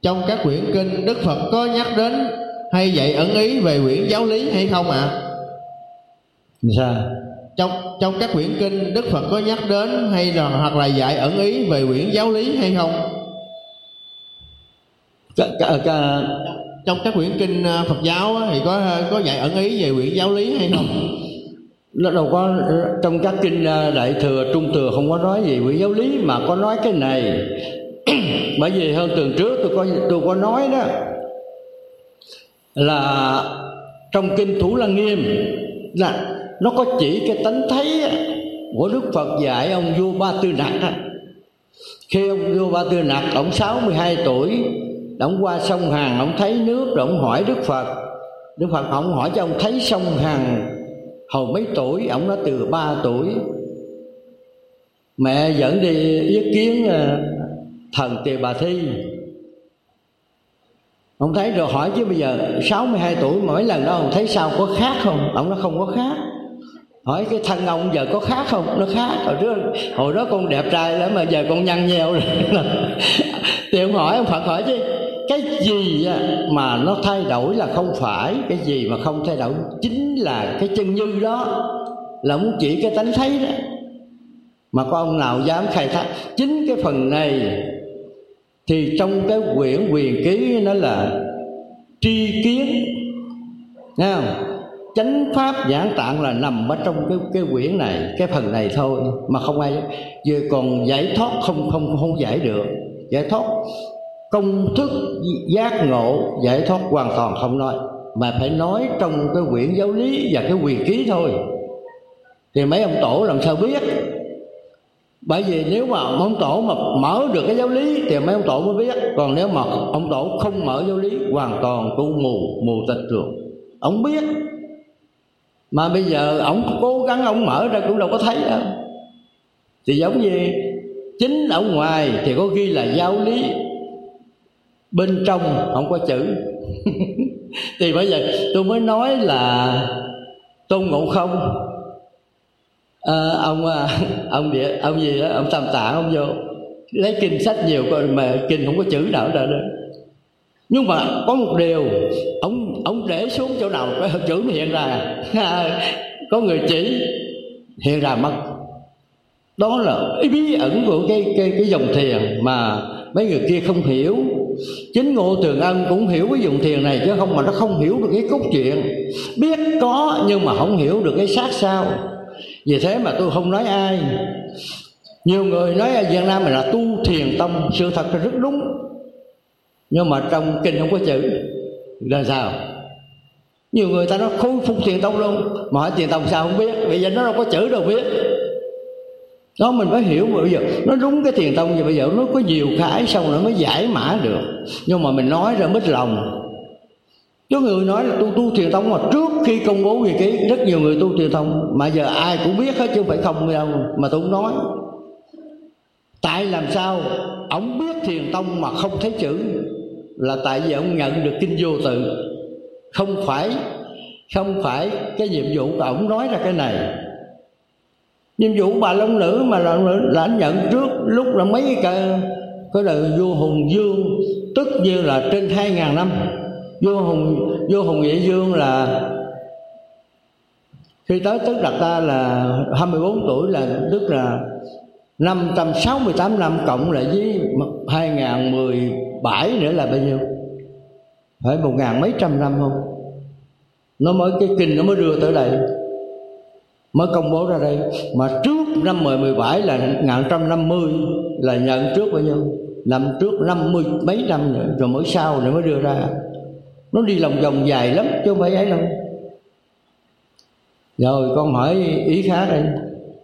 trong các quyển kinh Đức Phật có nhắc đến hay dạy ẩn ý về quyển giáo lý hay không ạ? Sao? Trong các quyển kinh Đức Phật có nhắc đến hay là hoặc là dạy ẩn ý về quyển giáo lý hay không? Trong các quyển kinh Phật giáo thì có dạy ẩn ý về quyển giáo lý hay không? Nó đâu có, trong các kinh Đại Thừa, Trung Thừa không có nói gì quyển giáo lý, mà có nói cái này. Bởi vì hơn tuần trước tôi có nói đó là trong kinh Thủ Lăng Nghiêm là nó có chỉ cái tánh thấy của Đức Phật dạy ông vua Ba Tư Nặc. Khi ông vua Ba Tư Nặc ông 62 tuổi, ông qua sông Hằng, ông thấy nước rồi ông hỏi Đức Phật. Đức Phật ông hỏi cho ông thấy sông Hằng hồi mấy tuổi? Ông nói từ 3 tuổi. Mẹ dẫn đi yết kiến thần Tỳ Bà Thi. Ông thấy rồi hỏi chứ bây giờ 62 tuổi mà mấy lần đó ông thấy sao, có khác không? Ông nói không có khác. Hỏi cái thân ông giờ có khác không? Nó khác. Hồi đó con đẹp trai lắm mà giờ con nhăn nheo rồi. Thì ông hỏi, ông Phật hỏi chứ cái gì mà nó thay đổi là không phải, cái gì mà không thay đổi chính là cái chân như đó. Là muốn chỉ cái tánh thấy đó. Mà có ông nào dám khai thác chính cái phần này? Thì trong cái quyển Quyền Ký nó là tri kiến, nghe không? Chánh pháp giảng tạng là nằm ở trong cái quyển này, cái phần này thôi, mà không ai về. Còn giải thoát không giải được. Giải thoát công thức giác ngộ, giải thoát hoàn toàn không nói, mà phải nói trong cái quyển giáo lý và cái Quyền Ký thôi. Thì mấy ông tổ làm sao biết? Bởi vì nếu mà ông tổ mà mở được cái giáo lý thì mấy ông tổ mới biết. Còn nếu mà ông tổ không mở giáo lý, hoàn toàn cũng mù tịch rồi, ông biết. Mà bây giờ ông cố gắng ông mở ra cũng đâu có thấy đâu. Thì giống như chính ở ngoài thì có ghi là giáo lý, bên trong không có chữ. Thì bây giờ tôi mới nói là Tôn Ngộ Không, ông gì đó, ông Tam Tạng, ông vô lấy kinh sách nhiều mà kinh không có chữ nào ra đó. Nhưng mà có một điều, ông để xuống chỗ nào cái chữ nó hiện ra. Có người chỉ hiện ra mất. Đó là ý bí ẩn của cái dòng thiền mà mấy người kia không hiểu. Chính Ngô Tường Ân cũng hiểu cái dòng thiền này, chứ không mà nó không hiểu được cái cốt truyện. Biết có nhưng mà không hiểu được cái sát sao. Vì thế mà tôi không nói ai. Nhiều người nói ở Việt Nam mình là tu thiền tông, sự thật là rất đúng, nhưng mà trong kinh không có chữ. Là sao? Nhiều người ta nói khôi phục thiền tông luôn, mà hỏi thiền tông sao không biết, bây giờ nó đâu có chữ đâu biết. Đó mình phải hiểu. Bây giờ nó đúng cái thiền tông, thì bây giờ nó có nhiều cái xong rồi mới giải mã được. Nhưng mà mình nói ra mít lòng. Có người nói là tu thiền tông, mà trước khi công bố Quyền Ký rất nhiều người tu thiền tông, mà giờ ai cũng biết hết chứ không phải không đâu. Mà tôi không nói. Tại làm sao ông biết thiền tông mà không thấy chữ? Là tại vì ông nhận được kinh vô tự. Không phải cái nhiệm vụ của ông nói ra cái này. Nhiệm vụ bà Long Nữ mà là anh nhận trước lúc là mấy cái đời vua Hùng Vương, tức như là trên 2.000 năm. Vua Hùng Vệ Vương là khi tới Tất Đạt Ta là 24 tuổi, là tức là 568 năm cộng lại với 2017 nữa là bao nhiêu? Phải 1.000 mấy trăm năm không? Nó mới cái kinh nó mới đưa tới đây, mới công bố ra đây. Mà trước năm 17 là 1950 là nhận trước bao nhiêu? Năm trước 50 mấy năm nữa, rồi mới sau nữa mới đưa ra. Nó đi lòng vòng dài lắm chứ không phải ấy đâu. Rồi con hỏi ý khác đây.